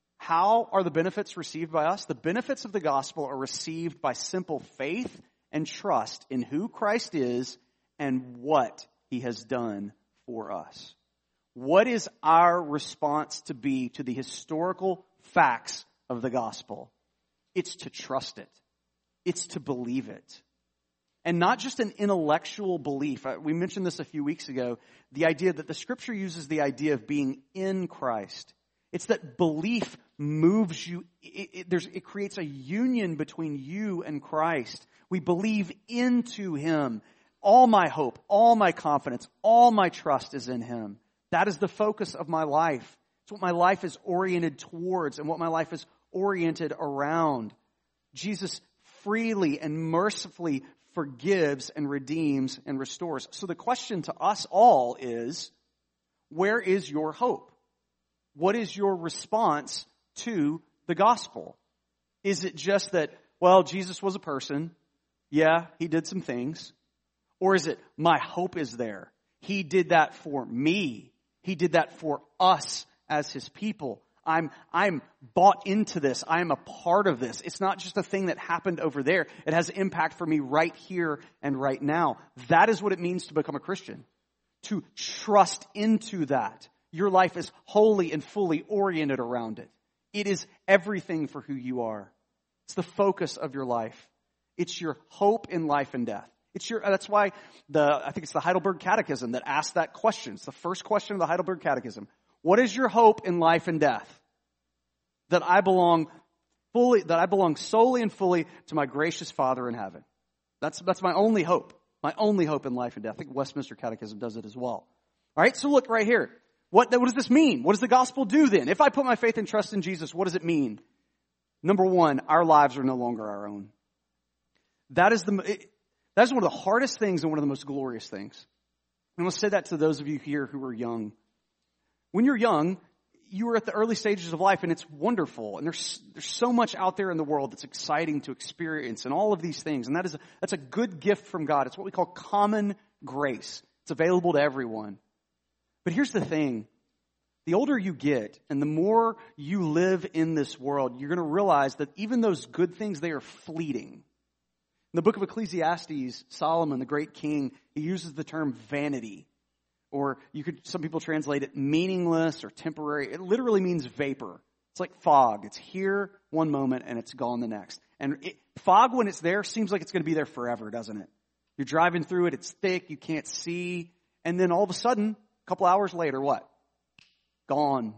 How are the benefits received by us? The benefits of the gospel are received by simple faith and trust in who Christ is and what he has done for us. What is our response to be to the historical facts of the gospel? It's to trust it. It's to believe it. And not just an intellectual belief. We mentioned this a few weeks ago. The idea that the scripture uses the idea of being in Christ. It's that belief moves you. It, it, there's, it creates a union between you and Christ. We believe into him. All my hope, all my confidence, all my trust is in him. That is the focus of my life. It's what my life is oriented towards and what my life is oriented around. Jesus freely and mercifully forgives and redeems and restores. So the question to us all is, where is your hope? What is your response to the gospel? Is it just that, well, Jesus was a person. Yeah, he did some things. Or is it, my hope is there. He did that for me. He did that for us as his people. I'm, I'm bought into this. I'm a part of this. It's not just a thing that happened over there. It has impact for me right here and right now. That is what it means to become a Christian. To trust into that. Your life is wholly and fully oriented around it. It is everything for who you are. It's the focus of your life. It's your hope in life and death. It's your, that's why the, I think it's the Heidelberg Catechism that asks that question. It's the first question of the Heidelberg Catechism. What is your hope in life and death? That I belong fully, that I belong solely and fully to my gracious Father in heaven. That's, that's my only hope. My only hope in life and death. I think Westminster Catechism does it as well. All right, so look right here. What, what does this mean? What does the gospel do then? If I put my faith and trust in Jesus, what does it mean? Number one, our lives are no longer our own. That is the, it, that is one of the hardest things and one of the most glorious things. I'm going to say that to those of you here who are young. When you're young, you are at the early stages of life and it's wonderful. And there's, there's so much out there in the world that's exciting to experience and all of these things. And that is, a, that's a good gift from God. It's what we call common grace. It's available to everyone. But here's the thing. The older you get and the more you live in this world, you're going to realize that even those good things, they are fleeting. In the book of Ecclesiastes, Solomon, the great king, he uses the term vanity. Or you could, some people translate it meaningless or temporary. It literally means vapor. It's like fog. It's here one moment and it's gone the next. And it, fog, when it's there, seems like it's going to be there forever, doesn't it? You're driving through it. It's thick. You can't see. And then all of a sudden, a couple hours later, what? Gone.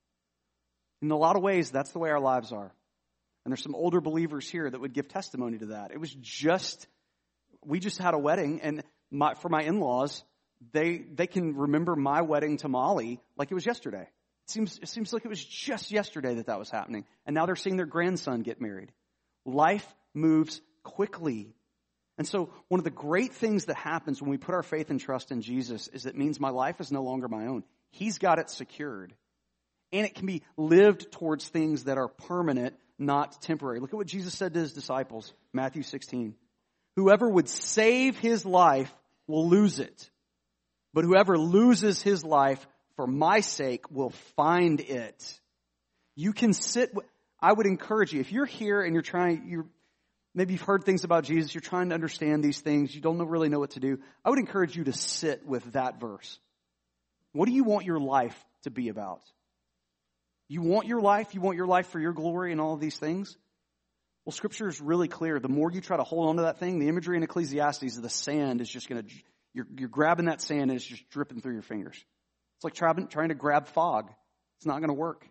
In a lot of ways, that's the way our lives are. And there's some older believers here that would give testimony to that. It was just, we just had a wedding, and my, for my in-laws, they they can remember my wedding to Molly like it was yesterday. It seems it seems like it was just yesterday that that was happening. And now they're seeing their grandson get married. Life moves quickly. And so one of the great things that happens when we put our faith and trust in Jesus is it means my life is no longer my own. He's got it secured. And it can be lived towards things that are permanent, not temporary. Look at what Jesus said to his disciples, Matthew sixteen. Whoever would save his life will lose it. But whoever loses his life for my sake will find it. You can sit, I would encourage you, if you're here and you're trying, you're, maybe you've heard things about Jesus, you're trying to understand these things, you don't know, really know what to do, I would encourage you to sit with that verse. What do you want your life to be about? You want your life? You want your life for your glory and all of these things? Well, Scripture is really clear. The more you try to hold on to that thing, the imagery in Ecclesiastes is the sand is just going to, you're, you're grabbing that sand and it's just dripping through your fingers. It's like trying, trying to grab fog. It's not going to work.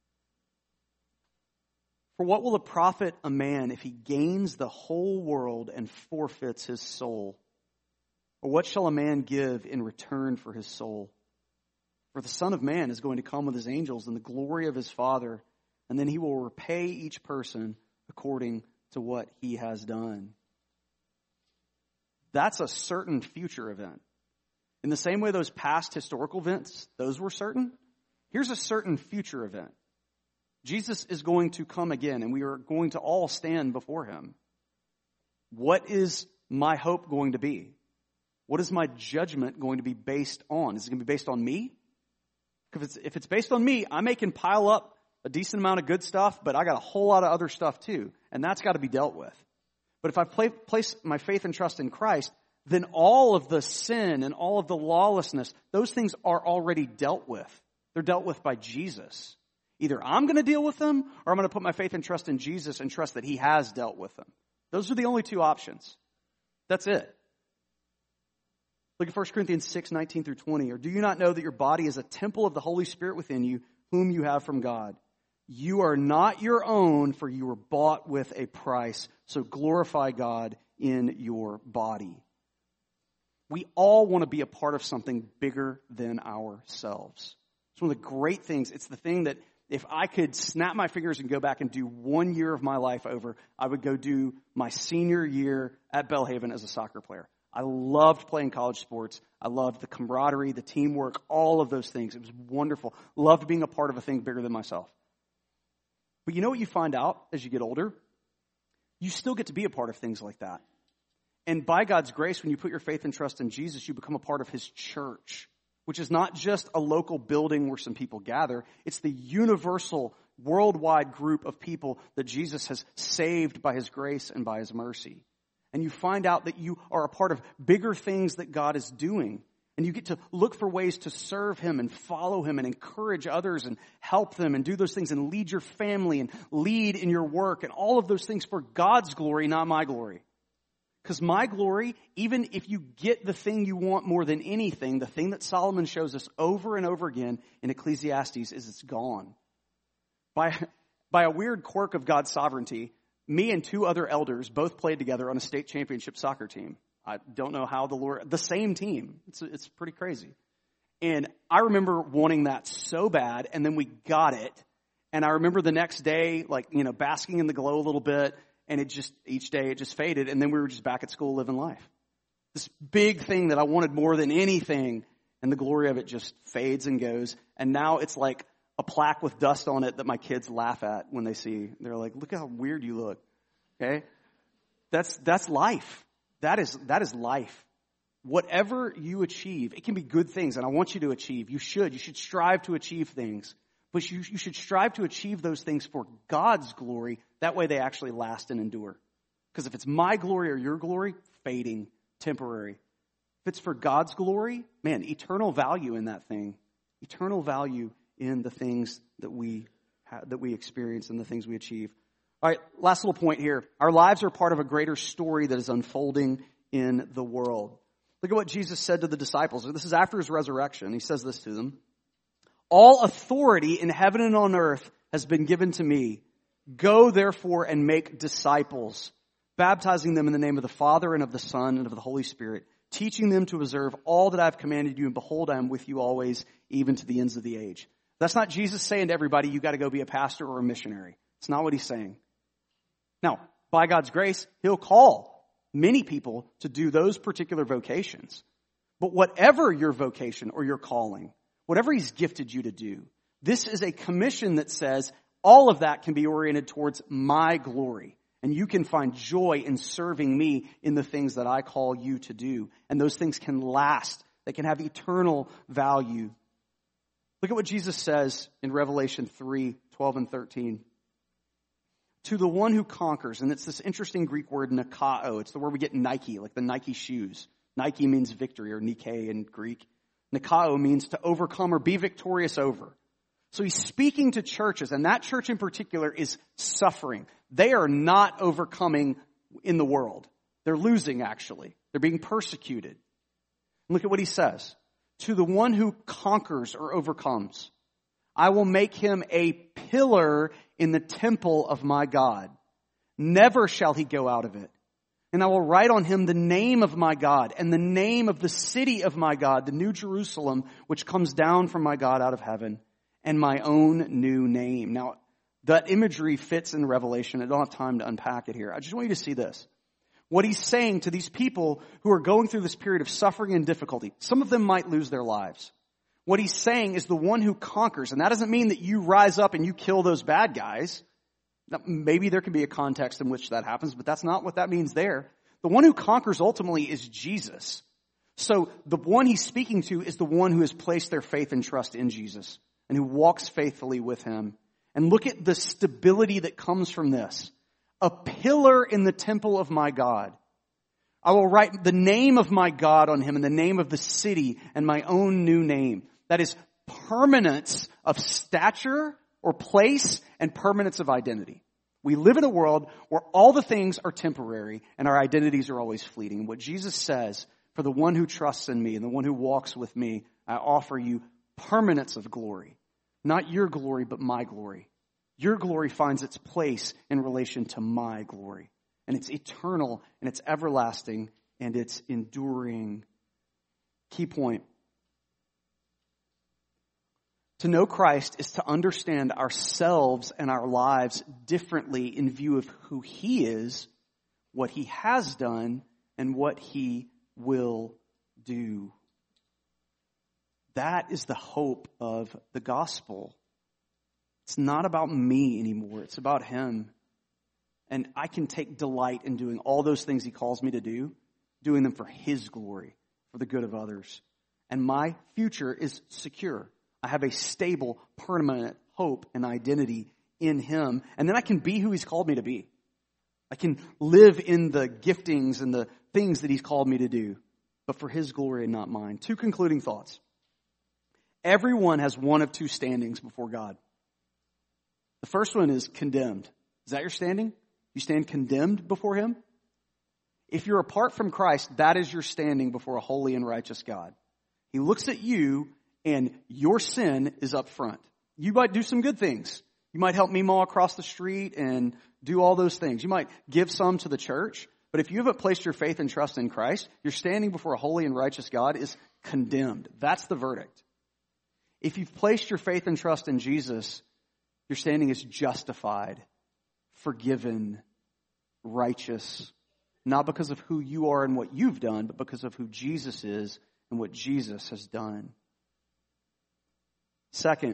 For what will it profit a man if he gains the whole world and forfeits his soul? Or what shall a man give in return for his soul? For the Son of Man is going to come with his angels in the glory of his Father, and then he will repay each person according to what he has done. That's a certain future event. In the same way those past historical events, those were certain, here's a certain future event. Jesus is going to come again, and we are going to all stand before him. What is my hope going to be? What is my judgment going to be based on? Is it going to be based on me? If it's, if it's based on me, I may can pile up a decent amount of good stuff, but I got a whole lot of other stuff too, and that's got to be dealt with. But if I play, place my faith and trust in Christ, then all of the sin and all of the lawlessness, those things are already dealt with. They're dealt with by Jesus. Either I'm going to deal with them, or I'm going to put my faith and trust in Jesus and trust that he has dealt with them. Those are the only two options. That's it. Look at First Corinthians six, nineteen through twenty. Or do you not know that your body is a temple of the Holy Spirit within you, whom you have from God? You are not your own, for you were bought with a price. So glorify God in your body. We all want to be a part of something bigger than ourselves. It's one of the great things. It's the thing that if I could snap my fingers and go back and do one year of my life over, I would go do my senior year at Belhaven as a soccer player. I loved playing college sports. I loved the camaraderie, the teamwork, all of those things. It was wonderful. Loved being a part of a thing bigger than myself. But you know what you find out as you get older? You still get to be a part of things like that. And by God's grace, when you put your faith and trust in Jesus, you become a part of his church, which is not just a local building where some people gather. It's the universal, worldwide group of people that Jesus has saved by his grace and by his mercy. And you find out that you are a part of bigger things that God is doing. And you get to look for ways to serve him and follow him and encourage others and help them and do those things and lead your family and lead in your work and all of those things for God's glory, not my glory. Because my glory, even if you get the thing you want more than anything, the thing that Solomon shows us over and over again in Ecclesiastes is it's gone. By, by a weird quirk of God's sovereignty, me and two other elders both played together on a state championship soccer team. I don't know how the Lord, the same team. It's, it's pretty crazy. And I remember wanting that so bad, and then we got it. And I remember the next day, like, you know, basking in the glow a little bit, and it just, each day it just faded, and then we were just back at school living life. This big thing that I wanted more than anything, and the glory of it just fades and goes. And now it's like a plaque with dust on it that my kids laugh at when they see. They're like, look how weird you look. Okay? That's, that's life. That is, that is life. Whatever you achieve, it can be good things, and I want you to achieve. You should. You should strive to achieve things. But you, you should strive to achieve those things for God's glory. That way they actually last and endure. Because if it's my glory or your glory, fading, temporary. If it's for God's glory, man, eternal value in that thing. Eternal value in the things that we ha- that we experience and the things we achieve. All right, last little point here. Our lives are part of a greater story that is unfolding in the world. Look at what Jesus said to the disciples. This is after his resurrection. He says this to them. All authority in heaven and on earth has been given to me. Go therefore and make disciples, baptizing them in the name of the Father and of the Son and of the Holy Spirit, teaching them to observe all that I have commanded you, and behold, I am with you always, even to the ends of the age. That's not Jesus saying to everybody, you got to go be a pastor or a missionary. It's not what he's saying. Now, by God's grace, he'll call many people to do those particular vocations. But whatever your vocation or your calling, whatever he's gifted you to do, this is a commission that says all of that can be oriented towards my glory. And you can find joy in serving me in the things that I call you to do. And those things can last. They can have eternal value. Look at what Jesus says in Revelation three, twelve and thirteen. To the one who conquers, and it's this interesting Greek word, nikao. It's the word we get Nike, like the Nike shoes. Nike means victory, or Nike in Greek. Nikao means to overcome or be victorious over. So he's speaking to churches, and that church in particular is suffering. They are not overcoming in the world. They're losing, actually. They're being persecuted. Look at what he says. To the one who conquers or overcomes, I will make him a pillar in the temple of my God. Never shall he go out of it. And I will write on him the name of my God and the name of the city of my God, the New Jerusalem, which comes down from my God out of heaven, and my own new name. Now, That imagery fits in Revelation. I don't have time to unpack it here. I just want you to see this. What he's saying to these people who are going through this period of suffering and difficulty, some of them might lose their lives. What he's saying is the one who conquers, and that doesn't mean that you rise up and you kill those bad guys. Now, maybe there can be a context in which that happens, but that's not what that means there. The one who conquers ultimately is Jesus. So the one he's speaking to is the one who has placed their faith and trust in Jesus and who walks faithfully with him. And look at the stability that comes from this. A pillar in the temple of my God. I will write the name of my God on him and the name of the city and my own new name. That is permanence of stature or place and permanence of identity. We live in a world where all the things are temporary and our identities are always fleeting. What Jesus says, for the one who trusts in me and the one who walks with me, I offer you permanence of glory. Not your glory, but my glory. Your glory finds its place in relation to my glory. And it's eternal, and it's everlasting, and it's enduring. Key point. To know Christ is to understand ourselves and our lives differently in view of who he is, what he has done, and what he will do. That is the hope of the gospel. It's not about me anymore. It's about him. And I can take delight in doing all those things he calls me to do, doing them for his glory, for the good of others. And my future is secure. I have a stable, permanent hope and identity in him. And then I can be who he's called me to be. I can live in the giftings and the things that he's called me to do, but for his glory and not mine. Two concluding thoughts. Everyone has one of two standings before God. The first one is condemned. Is that your standing? You stand condemned before him? If you're apart from Christ, that is your standing before a holy and righteous God. He looks at you and your sin is up front. You might do some good things. You might help me mow across the street and do all those things. You might give some to the church. But if you haven't placed your faith and trust in Christ, your standing before a holy and righteous God is condemned. That's the verdict. If you've placed your faith and trust in Jesus, your standing is justified, forgiven, righteous, not because of who you are and what you've done, but because of who Jesus is and what Jesus has done. Second,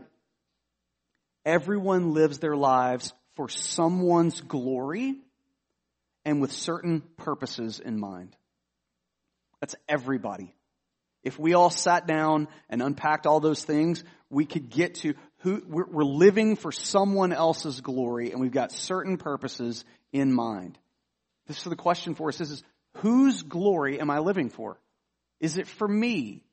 everyone lives their lives for someone's glory and with certain purposes in mind. That's everybody. If we all sat down and unpacked all those things, we could get to who we're living for someone else's glory, and we've got certain purposes in mind. This is the question for us. This is, whose glory am I living for? Is it for me?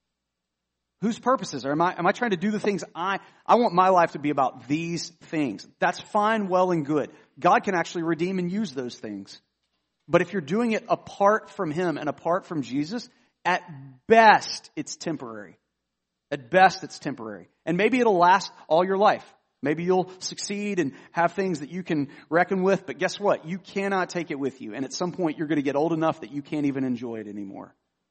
Whose purposes? Or am I, am I trying to do the things I, I want my life to be about these things? That's fine, well, and good. God can actually redeem and use those things. But if you're doing it apart from him and apart from Jesus, at best, it's temporary. At best, it's temporary. And maybe it'll last all your life. Maybe you'll succeed and have things that you can reckon with, but guess what? You cannot take it with you. And at some point, you're going to get old enough that you can't even enjoy it anymore.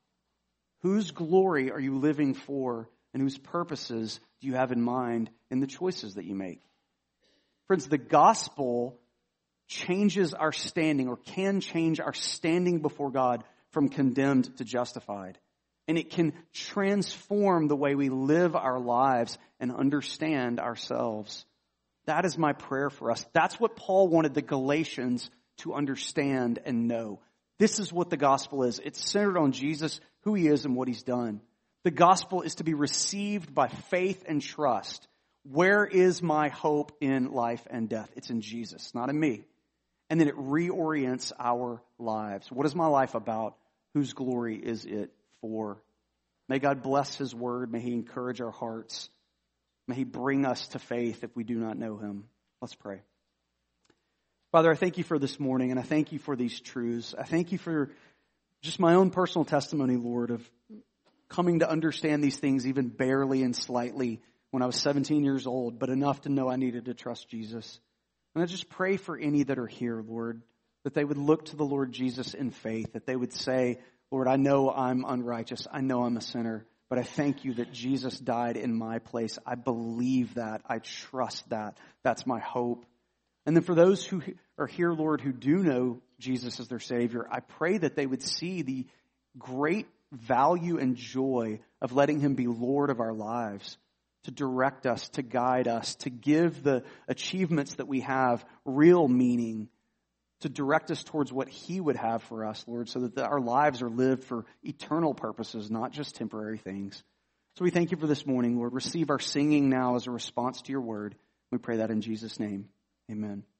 Whose glory are you living for, and whose purposes do you have in mind in the choices that you make? Friends, the gospel changes our standing, or can change our standing before God from condemned to justified. And it can transform the way we live our lives and understand ourselves. That is my prayer for us. That's what Paul wanted the Galatians to understand and know. This is what the gospel is. It's centered on Jesus, who he is, and what he's done. The gospel is to be received by faith and trust. Where is my hope in life and death? It's in Jesus, not in me. And then it reorients our lives. What is my life about? Whose glory is it for? May God bless his word. May he encourage our hearts. May he bring us to faith if we do not know him. Let's pray. Father, I thank you for this morning, and I thank you for these truths. I thank you for just my own personal testimony, Lord, of coming to understand these things even barely and slightly when I was seventeen years old, but enough to know I needed to trust Jesus. And I just pray for any that are here, Lord, that they would look to the Lord Jesus in faith, that they would say, Lord, I know I'm unrighteous. I know I'm a sinner, but I thank you that Jesus died in my place. I believe that. I trust that. That's my hope. And then for those who are here, Lord, who do know Jesus as their Savior, I pray that they would see the great value and joy of letting him be Lord of our lives, to direct us, to guide us, to give the achievements that we have real meaning, to direct us towards what he would have for us, Lord, so that the, our lives are lived for eternal purposes, not just temporary things. So we thank you for this morning, Lord. Receive our singing now as a response to your word. We pray that in Jesus' name. Amen.